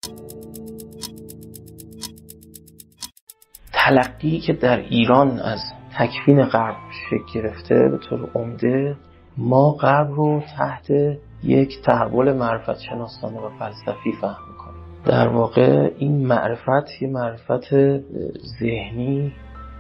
تلقی که در ایران از تکوین غرب شکل گرفته به طور عمده، ما غرب رو تحت یک تحول معرفت شناسانه و فلسفی فهم می‌کنیم. در واقع این معرفت یه معرفت ذهنی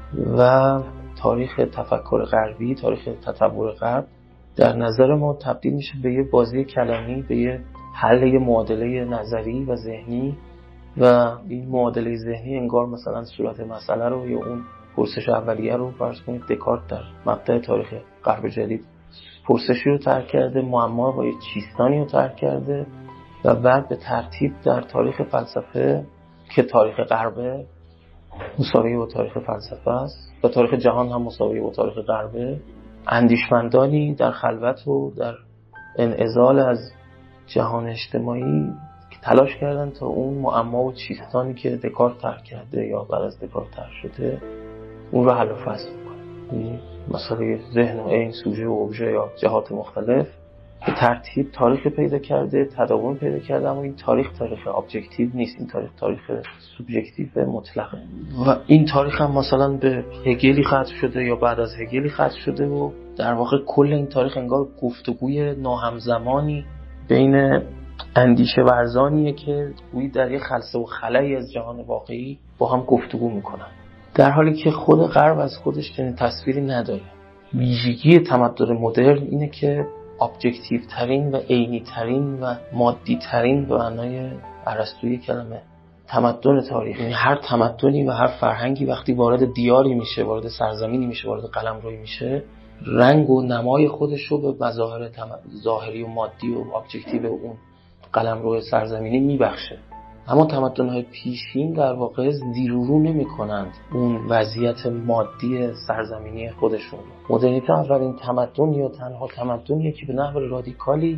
و تاریخ تفکر غربی، تاریخ تطور غرب در نظر ما تبدیل میشه به یه بازی کلامی، به یه حل یه معادله نظری و ذهنی، و این معادله ذهنی انگار مثلا صورت مسئله رو یا اون پرسش اولیه رو فرض کنید دکارت در مبدأ تاریخ غرب جدید پرسشی رو طرح کرده، معما با یه چیستانی رو طرح کرده و بعد به ترتیب در تاریخ فلسفه که تاریخ غربه مساوی با تاریخ فلسفه است و تاریخ جهان هم مساوی با تاریخ غربه، اندیشمندانی در خلوت و در انعزال از جهان اجتماعی تلاش کردن تا اون معما و چیستانی که دکارت طرح کرده یا بعد از دکارت طرح شده اون رو حل و فصل کنه. مسئله ذهن و عین، سوژه و ابژه یا جهات مختلف به ترتیب تاریخ پیدا کرده، تداوم پیدا کرده، اما این تاریخ ابجکتیو نیست، این تاریخ سوبژکتیو مطلقه و این تاریخ هم مثلا به هگلی ختم شده یا بعد از هگلی ختم شده و در واقع کل این تاریخ انگار گفتگوی ناهمزمانی بین اندیشه ورزانیه که گویی در یک خلسه و خلایی از جهان واقعی با هم گفتگو میکنن، در حالی که خود غرب از خودش چنین تصویری نداره. ویژگی تمدن مدرن اینه که ابجکتیو ترین و عینی ترین و مادی ترین به معنای ارسطویی کلمه تمدن تاریخ، یعنی هر تمدنی و هر فرهنگی وقتی وارد دیاری میشه، وارد سرزمینی میشه، وارد قلمرویی میشه، رنگ و نمای خودش رو به مظاهر ظاهری و مادی و ابجکتیو اون قلمرو سرزمینی میبخشه. اما تمدن‌های پیشین در واقع زیر و رو نمی‌کنند اون وضعیت مادی سرزمینی خودشون. مدرنیته اولین تمدن یا تنها تمدنیه که به نحو رادیکالی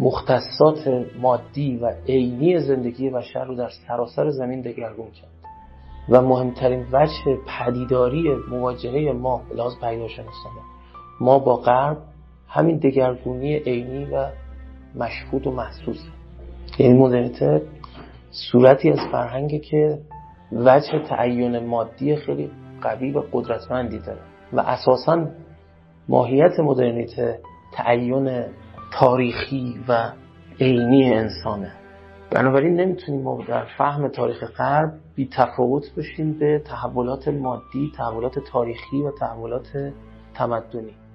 مختصات مادی و عینی زندگی بشر رو در سراسر زمین دگرگون کرد و مهمترین وجه پدیداری مواجهه ما به لحاظ پیداشناسانه ما با غرب همین دگرگونی عینی و مشهود و محسوسه. این مدرنیته صورتی از فرهنگی که وجه تعین مادی خیلی قوی و قدرتمندی داره و اساساً ماهیت مدرنیته تعین تاریخی و عینی انسانه. بنابراین نمیتونیم ما در فهم تاریخ غرب بی تفاوت بشیم به تحولات مادی، تحولات تاریخی و تحولات تمدنی.